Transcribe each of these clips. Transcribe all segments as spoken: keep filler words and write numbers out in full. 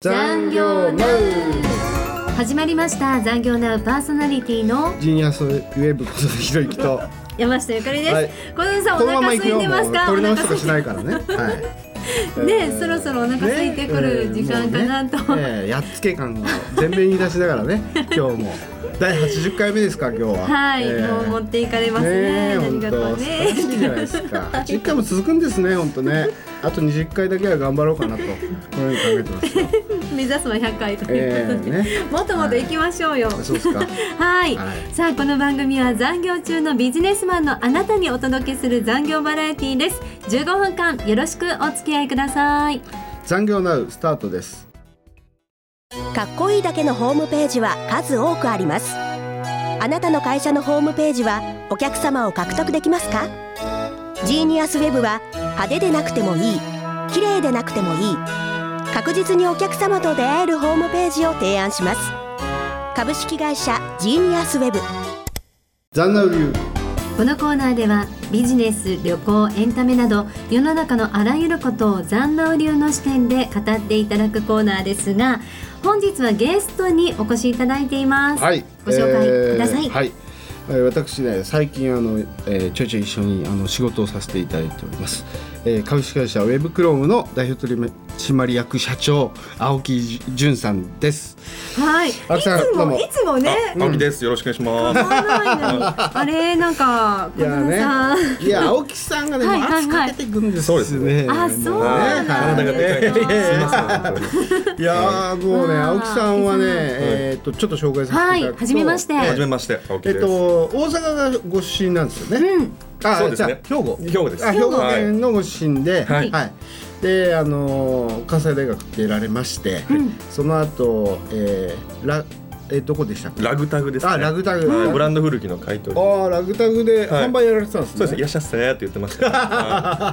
残業ナウ。始まりました残業ナウパーソナリティのジーニアスウェブことひろゆきと山下ゆかりです、はい、小野さんお腹空いてますか？ 取り直しとかしないからね、はいね、えー、そろそろお腹空いてくる時間かなと、 ねえー、やっつけ感を全面に出しながらね今日もだいはちじゅっかいめですか今日は。 はい、えー、もう持っていかれますね。 ね、 ありがとうね。 素晴らしいじゃないですか。はちじゅっかいも続くんですね本当ね。あとにじゅっかいだけは頑張ろうかなとこのように考えてますよ。 目指すはひゃっかいということで、えーね、もっともっと行きましょうよ。 はい、そうですか。 はい、はい、さあこの番組は残業中のビジネスマンのあなたにお届けする残業バラエティーです。じゅうごふんかんよろしくお付き合いください。 残業ナウスタートです。 かっこいいだけのホームページは数多くあります。あなたの会社のホームページはお客様を獲得できますか？ジーニアスウェブは派手でなくてもいい、綺麗でなくてもいい、確実にお客様と出会えるホームページを提案します。株式会社ジーニアスウェブ。 残ナウ流。 このコーナーではビジネス、旅行、エンタメなど世の中のあらゆることを残ナウ流の視点で語っていただくコーナーですが、本日はゲストにお越しいただいています、 はい、 ご紹介ください、 えーはい私ね最近あの、えー、ちょいちょい一緒にあの仕事をさせていただいております、えー、株式会社ウェブクロームの代表取締役社長青木淳さんです。 はい、いつもいつもね青木です、よろしくお願いします。 あれなんか小野さん、 いや青木さんがねはいはいはい、 圧かけていくんですそうですね。 あ、そうなんだ、 体がでかい。すみません。 いやもうね青木さんはね、えー、とちょっと紹介させていただくと、 はい、はじめまして。 はじめまして、青木です。 えっと大阪がご出身なんですよね。 うん、 あ、 そうですね。 兵庫。 兵庫です。 あ、兵庫県のご出身で、 はい。 はい。で、あの関西大学出られまして、うん、その後、えー、ラえー、どこでしたっけ？ ラグタグですね。 あ、ラグタグ。 はい、ブランド古着の買い取り。 あ、ラグタグで販売やられてたんですね。 そうです。いらっしゃってって言ってました。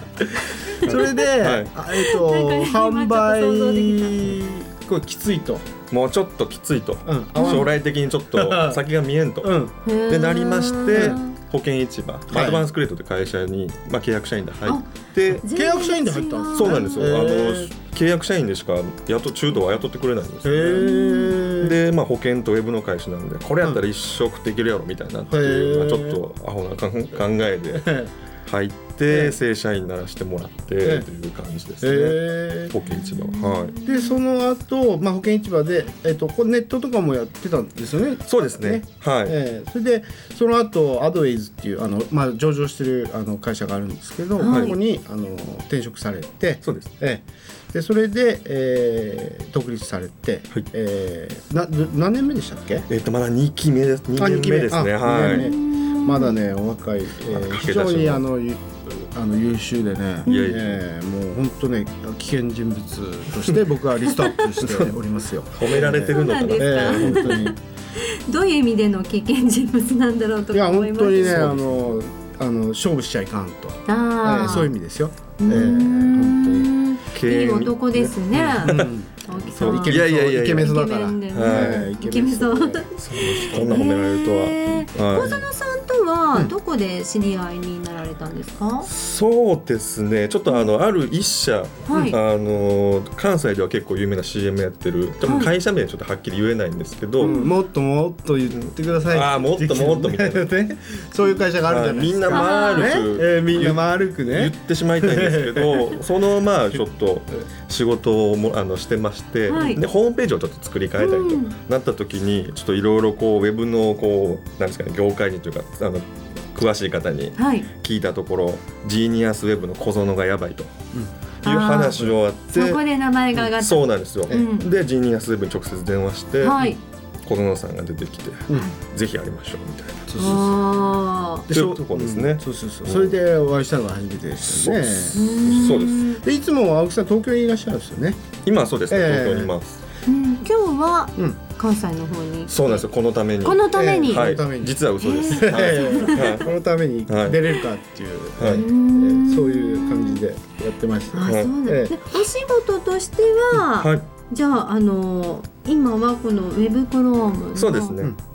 それで、はい、えっ、ー、と販売これきついと。 もうちょっときついと、うん、将来的にちょっと先が見えんと、うん、でなりまして、保険市場、はい、アドバンスクレートという会社に、まあ、契約社員で入って契約社員で入ったんですか？ そうなんですよ。あの契約社員でしか雇中途は雇ってくれないんですよ、ね、で、まあ、保険とウェブの会社なんでこれやったら一生食っていけるやろみたいになって、まあ、ちょっとアホな考えで入って正社員にならしてもらってという感じですね、えー、保険市場は、はい、 でその後、まあ保険市場で、えー、とこれネットとかもやってたんですよね。 そうですね、はい、 えー、それでその後アドウェイズっていうあの、まあ、上場してるあの会社があるんですけど、はい、ここにあの転職されて、 そうです、 えー、でそれで、えー、独立されて、はい、えー、な何年目でしたっけ？ えー、とまだにきめです。にねんめですね。はい、 まだねお若い、えー、非常にあのあの優秀でね、いやいや、えー、もう本当ね危険人物として僕はリストアップしておりますよ。 褒められてるのかな、えー、 本当にどういう意味での危険人物なんだろうと思います。 いや本当にねあのあの勝負しちゃいかんと、あ、えー、そういう意味ですよ。えー、本当にいい男ですね。うんそうイケメソだから。 イケメソ。こんな褒められるとは。 小園さんとはどこで知り合いになられたんですか？ そうですね。ちょっとあのある一社、あの関西では結構有名な シーエム やってる。でも会社名ちょっとはっきり言えないんですけど、 もっともっと言ってください。 ああもっともっとみたいなね。 そういう会社があるじゃないですか。 みんな丸くみんな丸くね言ってしまいたいんですけど、そのまあちょっと仕事をもあのしてまして、でホームページをちょっと作り変えたりとなった時にちょっといろいろこうウェブのこうなんですかね業界人というかあの詳しい方に聞いたところ、はい、ジーニアスウェブの小園がやばいという話をあって、 そこで名前が上がった。 そうなんですよ、うん、でジーニアスウェブに直接電話して、はい、小園さんが出てきて、うん、ぜひやりましょうみたいな、そうそうそういうところですね、うん、 そうそうそう、それでお会いしたのが初めてでしたね。 そうです。 でいつも青木さん東京にいらっしゃるんですよね。 今はそうですね、えー、東京にいます、 うん、今日は、うん、関西の方に。 そうなんですよ、このためにこのために、 えーはい、 このために実は嘘です、 えーはい、このために出れるかっていう、はいはい、えー、そういう感じでやってました。 あ、そうなんですね、えー、お仕事としては、はい、じゃあ、あの今はこのウェブクロームのそうですね、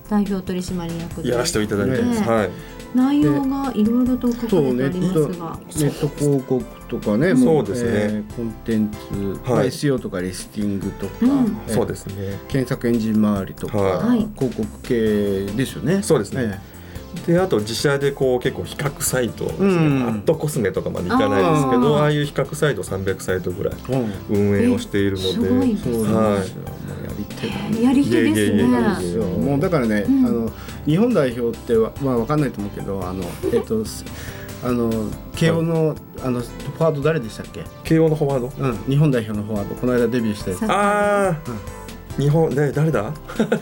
代表取締役でやらせていただいてます、 ね、 はい、 内容がいろいろと書かれてありますが、 ネット広告とかね、 そうですね、 えー、コンテンツ、はい、エスイーオー とかリスティングとか、 うんえー、 そうですね、 検索エンジン周りとか、 はい、 広告系ですよね。 そうですね、えーであと自社でこう結構比較サイトですね、うん、アットコスメとかまでいかないですけど、ああいう比較サイトさんびゃくサイトぐらい運営をしているので、 すごいですね、 はい、 やり手ですね。 もうだからね、うん、あの日本代表っては、まあ、分かんないと思うけど、あの、えっとあの慶応の、はい、あのフォワード誰でしたっけ？ 慶応のフォワード、 うん、日本代表のフォワード、この間デビューしたやつ。 ああ、うん、日本で誰だ？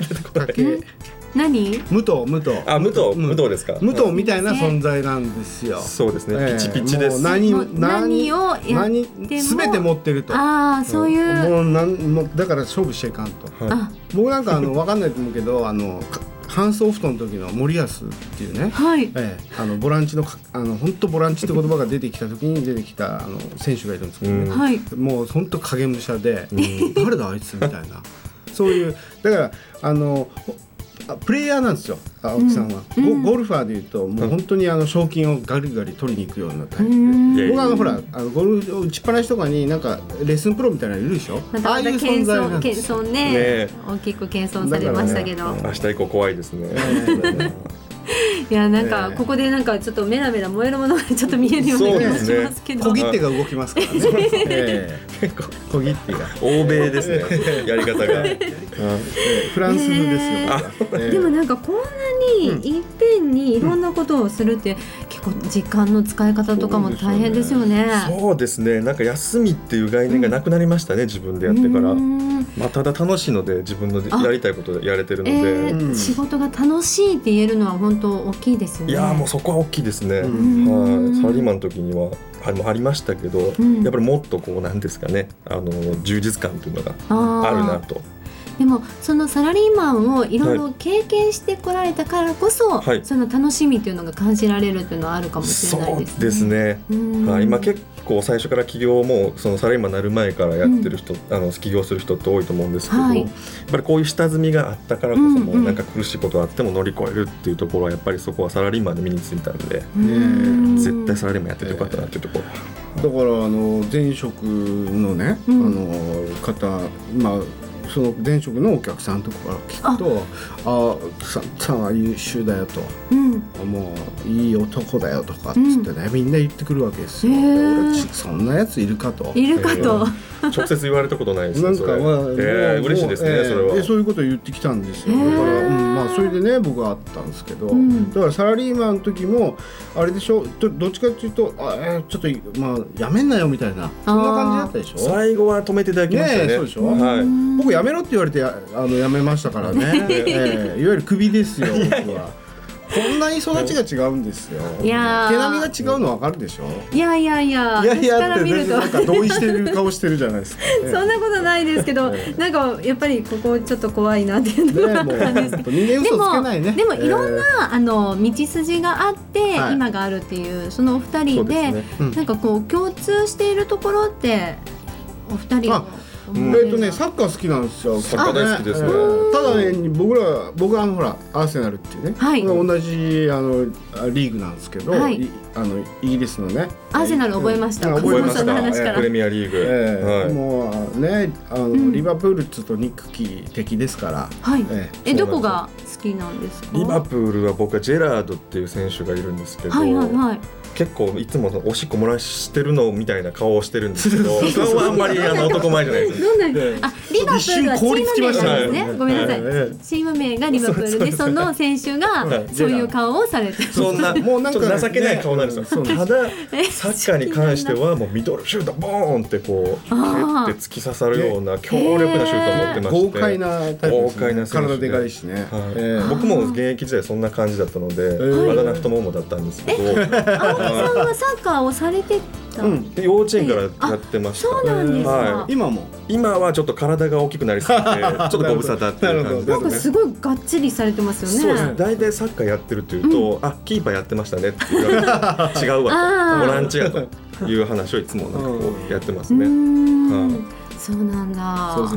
何？ 武藤武藤あ武藤武藤ですか？ 武藤みたいな存在なんですよ。 そうですね、えー、ピチピチです。 もう何もう何をやっても全て持ってると。 ああ、そういう、 もうなんもうだから勝負しちゃいかんと。はい、僕なんかあの分かんないと思うけど、あのハンスオフトの時の森保っていうね、 はい、 えー、あのボランチのあの本当ボランチって言葉が出てきた時に出てきたあの選手がいるんですけどね、うん、もう本当影武者で、うん、誰だあいつみたいなそういうだからあのプレイヤーなんですよ、青木さんは、うん、ゴ, ゴルファーでいうともう本当にあの賞金をガリガリ取りに行くようなタイプで、うん、僕はあのほらあのゴルフ打ちっぱなしとかになんかレッスンプロみたいなのいるでしょ、 ま、ああいう存在なんですよ。謙遜ね、ね、大きく謙遜されましたけど、 ね、明日以降怖いですね。 いやなんかここでなんかちょっとメラメラ燃えるものがちょっと見えるような気がしますけど、 小切手が動きますからね。えー、小切手が欧米ですねやり方がフランス風ですよ、えー、でもなんかこんなにいっぺんにいろんなことをするって、うん、結構時間の使い方とかも大変ですよね。 そうですね、なんか休みっていう概念がなくなりましたね、うん、自分でやってから、まあ、ただ楽しいので自分のやりたいことでやれてるので、 えーうん、仕事が楽しいって言えるのは本当大きいですよね。 いやもうそこは大きいですね、うん、サラリーマンの時にはありましたけど、うん、やっぱりもっとこうなんですかね、あの充実感というのがあるなと。 でもそのサラリーマンをいろいろ経験してこられたからこそ、はい、その楽しみというのが感じられるというのはあるかもしれないですね。 そうですね、はい、今結構最初から起業もそのサラリーマンになる前からやってる人、うん、あの起業する人って多いと思うんですけど、はい、やっぱりこういう下積みがあったからこそ、もうなんか苦しいことがあっても乗り越えるっていうところはやっぱりそこはサラリーマンで身についたんで、うん絶対サラリーマンやっててよかったなっていうところ、 えー、だからあの前職のね、うん、あの方、まあその前職のお客さんとかから聞くと、ああさんさんは優秀だよと、うん、もういい男だよとかっつってね、うん、みんな言ってくるわけですよ。俺そんなやついるかといるかと、 えー、直接言われたことないですね。 なんか、まあ、 えー、嬉しいですね、えー、それは、 えー、そういうことを言ってきたんですよ。だから、うんまあ、それでね僕はあったんですけど、うん、だからサラリーマンの時もあれでしょ、 ど, どっちかっていうとあ、えー、ちょっと、まあ、やめんなよみたいなそんな感じだったでしょ。最後は止めていただきましたね。 ね、そうでしょ、はい、僕やめろって言われてあのやめましたからね、えー、いわゆるクビですよ僕は。こんなに育ちが違うんですよ。いや毛並みが違うの分かるでしょ。 いやいやいや、 いやいやって全然なんか同意してる顔してるじゃないですか、ね、 そんなことないですけど、なんかやっぱりここちょっと怖いなっていうのがあったんですけど、 人間嘘つけないね。 でも、でもいろんな、えー、あの道筋があって、はい、今があるっていうそのお二人 で, で、ねうん、なんかこう共通しているところってお二人のえーとね、サッカー好きなんですよ。 サッカー大好きですね。 ただね、僕ら僕はあのほらアーセナルっていうね、はい、同じあのリーグなんですけど、はい、あのイギリスのね。 アーセナル覚えました。 覚えました。プレミアリーグ。 えーはい、もうね、あの、うん、リバプールっつうとニックキー敵ですから。 はい。えー、えどこが好きなんですか。 リバプールは僕はジェラードっていう選手がいるんですけど。 はいはいはい。 結構いつもおしっこ漏らしてるのみたいな顔をしてるんですけど、顔はあんまりあの男前じゃないです。 どんな、あ、リバプールはチーム名なんですね。ごめんなさい。チーム名がリバプールで、その選手がそういう顔をされてる。 そんなもうなんか情けない顔なんですよ。ただサッカーに関してはもうミドルシュートボーンってこう蹴って突き刺さるような強力なシュートを持ってまして、 豪快なタイプですね。体でかいしね。 僕も現役時代そんな感じだったので、あだ名太ももだったんですけど。 青木さんはサッカーをされてた、うん、 幼稚園からやってました。 そうなんですか、 はい、今も今はちょっと体が大きくなりすぎてちょっとご無沙汰っていう感じですね。 なんかすごいがっちりされてますよね。 そうです。大体サッカーやってるっていうと、うん、あキーパーやってましたねって言われて違うわとボランチやという話をいつもなんかこうやってますね。 うん、はい、そうなんだ。 そうそうそう。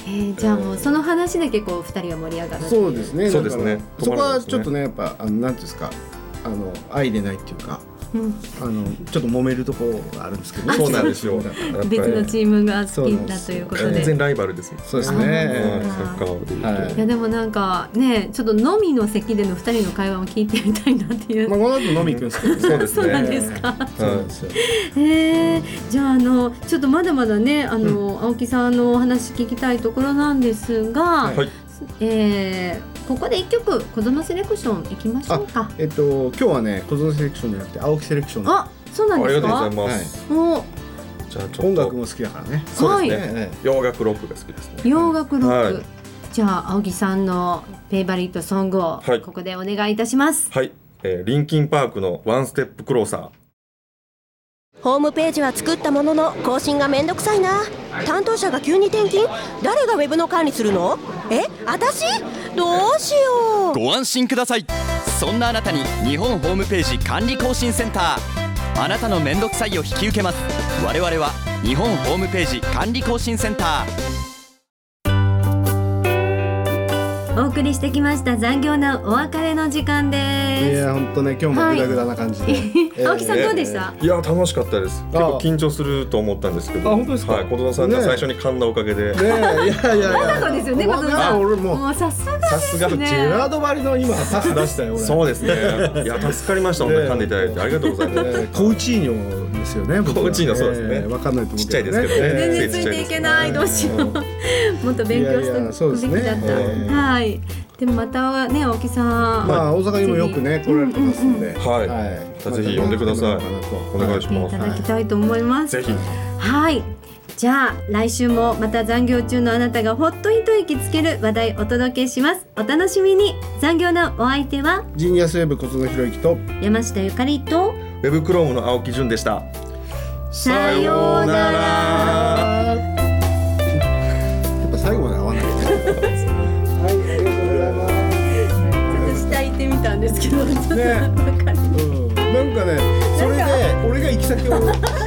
えー、じゃあもうその話で結構ふたりは盛り上がる。 そうですね。 そうですね。 そこはちょっとねやっぱあのなんていうんですか、あの愛でないっていうか。うん、あのちょっと揉めるところがあるんですけど、ね、 そうなんですよ。 別のチームが好きだということで、 全然ライバルです。 そうですね。 サッカーでいうと、はい、 いやでもなんかね、ちょっと飲みの席でのふたりの会話を聞いてみたいなっていう。 まあこの後飲み行くんですけど、ね、 そうですね。 そうなんですか。 そうなんですよ。 えー、じゃああのちょっとまだまだねあの、うん、青木さんのお話聞きたいところなんですが、はい、えー。ここで一曲小園セレクションいきましょうか。 えっと今日はね小園セレクションじゃなくて青木セレクション。 あ、そうなんですか。 ありがとうございます。 はい、 じゃあちょっと音楽も好きだからね。 そうですね。洋楽ロックが好きですね。 洋楽ロック。はい、じゃあ青木さんのフェイバリットソングをここでお願いいたします。 はい。えー、リンキンパークのワンステップクローサー。 ホームページは作ったものの更新がめんどくさいな。担当者が急に転勤。誰がウェブの管理するの？え、私？どうしよう。 ご安心ください。そんなあなたに日本ホームページ管理更新センター。あなたのめんどくさいを引き受けます。我々は日本ホームページ管理更新センター。 お送りしてきました残業なお別れの時間です。 いや本当ね今日もグダグダな感じで、はいえー、青木さんどうでした？ いや楽しかったです。結構緊張すると思ったんですけど、 あ本当ですか？ はい、小園さんが最初に噛んだおかげで、 ね、ねいやいやいやわざとですよね小園さん。 俺ももうさすがですね。 さすがジェラードバリの今パス出したよ俺。 そうですね。いや助かりました。本当に噛んでいただいてありがとうございます。 コウチーニョですよね。 コウチーニョそうですね。 わかんないと思うけどちっちゃいですけどね。 全然ついていけないどうしよう。もっと勉強しておくべきだった。はい。でもまたね青木さん、 まあ大阪にもよくね来られてますので、 はい、ぜひ呼んでください。お願いします。 いただきたいと思います。 ぜひ。 はい。じゃあ来週もまた残業中のあなたがほっと一息つける話題お届けします。お楽しみに。残業のお相手はジーニアスウェブ小園博之と山下ゆかりとウェブクロームの青木純でした。 さようなら。 やっぱ最後まで合わない。 行ってみたんですけど、ちょっとね、うん、なんかね、それで俺が行き先を